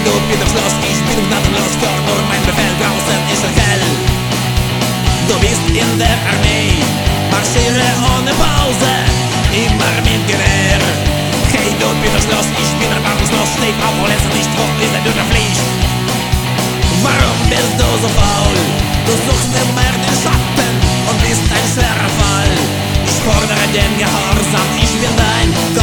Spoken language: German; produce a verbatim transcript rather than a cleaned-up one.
du Peter Schloss, ich bin gnadenlos, doch nur mein Befehl, draußen ist es hell. Du bist in der Armee, marschiere ohne Pause, immer mit Gewehr. Hey du Peter Schloss, ich bin erbarmungslos, steh auf und lässt nicht, wo ist der Dünner Pflicht? Warum bist du so faul? Du suchst immer den Schatten und bist ein schwerer Fall. Ich fordere den Gehorsam, ich bin dein